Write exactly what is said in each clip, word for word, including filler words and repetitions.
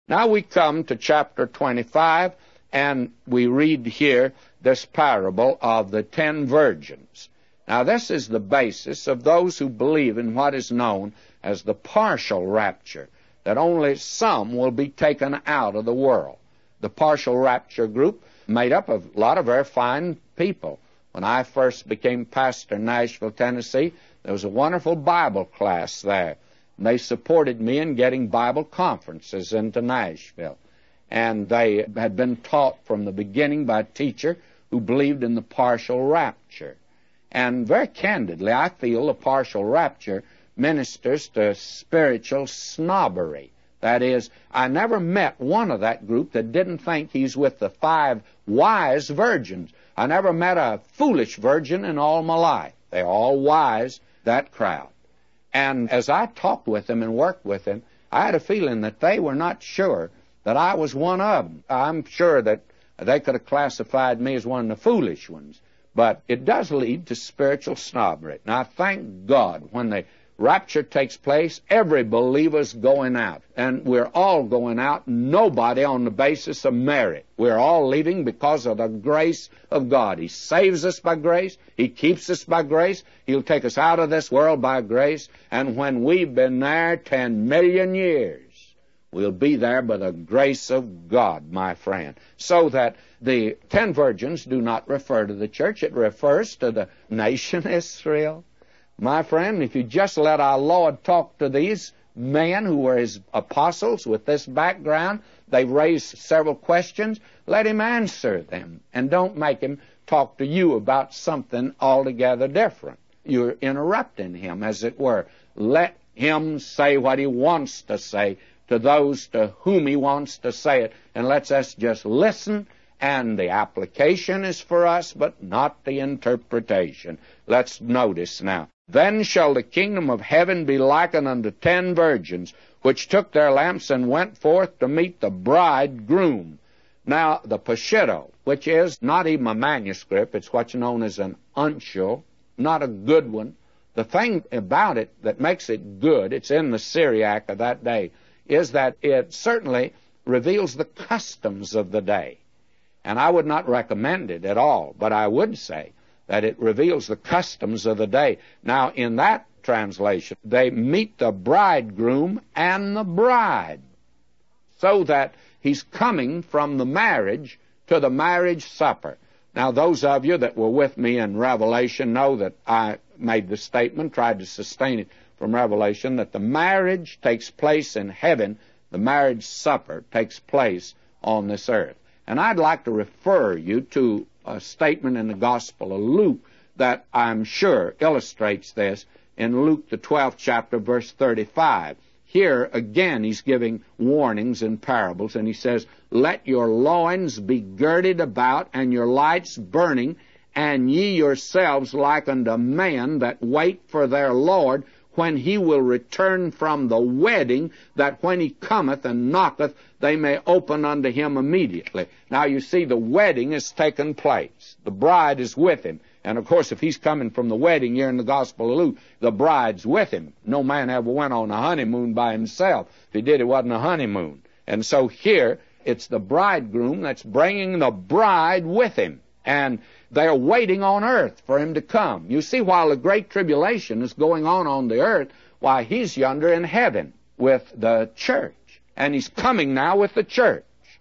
Now we come to chapter twenty-five, and we read here this parable of the ten virgins. Now this is the basis of those who believe in what is known as the partial rapture, that only some will be taken out of the world. The partial rapture group made up of a lot of very fine people. When I first became pastor in Nashville, Tennessee, there was a wonderful Bible class there. And they supported me in getting Bible conferences into Nashville. And they had been taught from the beginning by a teacher who believed in the partial rapture. And very candidly, I feel the partial rapture ministers to spiritual snobbery. That is, I never met one of that group that didn't think he's with the five wise virgins. I never met a foolish virgin in all my life. They're all wise, that crowd. And as I talked with them and worked with them, I had a feeling that they were not sure that I was one of them. I'm sure that they could have classified me as one of the foolish ones. But it does lead to spiritual snobbery. Now, thank God, when the rapture takes place, every believer's going out. And we're all going out, nobody on the basis of merit. We're all leaving because of the grace of God. He saves us by grace. He keeps us by grace. He'll take us out of this world by grace. And when we've been there ten million years, we'll be there by the grace of God, my friend. So that the ten virgins do not refer to the church. It refers to the nation Israel. My friend, if you just let our Lord talk to these men who were his apostles with this background, they raised several questions, let him answer them. And don't make him talk to you about something altogether different. You're interrupting him, as it were. Let him say what he wants to say to those to whom he wants to say it. And let's us just listen, and the application is for us, but not the interpretation. Let's notice now. Then shall the kingdom of heaven be likened unto ten virgins, which took their lamps and went forth to meet the bridegroom. Now, the Peshitta, which is not even a manuscript, it's what's known as an uncial, not a good one. The thing about it that makes it good, it's in the Syriac of that day, is that it certainly reveals the customs of the day. And I would not recommend it at all, but I would say that it reveals the customs of the day. Now, in that translation, they meet the bridegroom and the bride, so that he's coming from the marriage to the marriage supper. Now, those of you that were with me in Revelation know that I made the statement, tried to sustain it from Revelation, that the marriage takes place in heaven, the marriage supper takes place on this earth. And I'd like to refer you to a statement in the Gospel of Luke that I'm sure illustrates this in Luke, the twelfth chapter, verse thirty-five. Here, again, he's giving warnings and parables, and he says, let your loins be girded about, and your lights burning, and ye yourselves like unto men that wait for their Lord, when he will return from the wedding, that when he cometh and knocketh, they may open unto him immediately. Now, you see, the wedding has taken place. The bride is with him. And, of course, if he's coming from the wedding here in the Gospel of Luke, the bride's with him. No man ever went on a honeymoon by himself. If he did, it wasn't a honeymoon. And so here, it's the bridegroom that's bringing the bride with him. And they're waiting on earth for him to come. You see, while the great tribulation is going on on the earth, why, he's yonder in heaven with the church. And he's coming now with the church.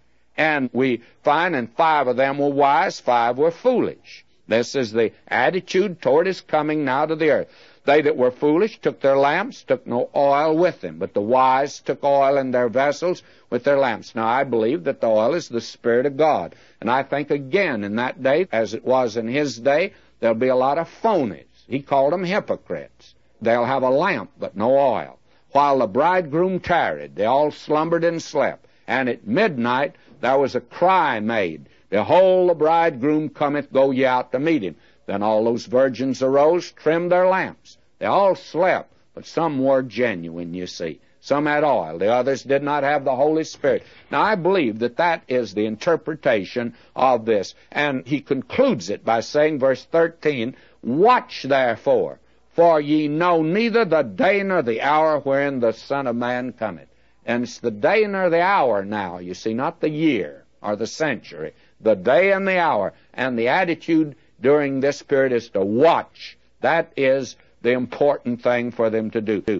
And we find, and five of them were wise, five were foolish. This is the attitude toward his coming now to the earth. They that were foolish took their lamps, took no oil with them, but the wise took oil in their vessels with their lamps. Now, I believe that the oil is the Spirit of God. And I think, again, in that day, as it was in his day, there'll be a lot of phonies. He called them hypocrites. They'll have a lamp, but no oil. While the bridegroom tarried, they all slumbered and slept. And at midnight there was a cry made, behold, the bridegroom cometh, go ye out to meet him. Then all those virgins arose, trimmed their lamps. They all slept, but some were genuine, you see. Some had oil. The others did not have the Holy Spirit. Now, I believe that that is the interpretation of this. And he concludes it by saying, verse thirteen, watch therefore, for ye know neither the day nor the hour wherein the Son of Man cometh. And it's the day nor the hour now, you see, not the year or the century. The day and the hour. And the attitude during this period is to watch. That is the important thing for them to do.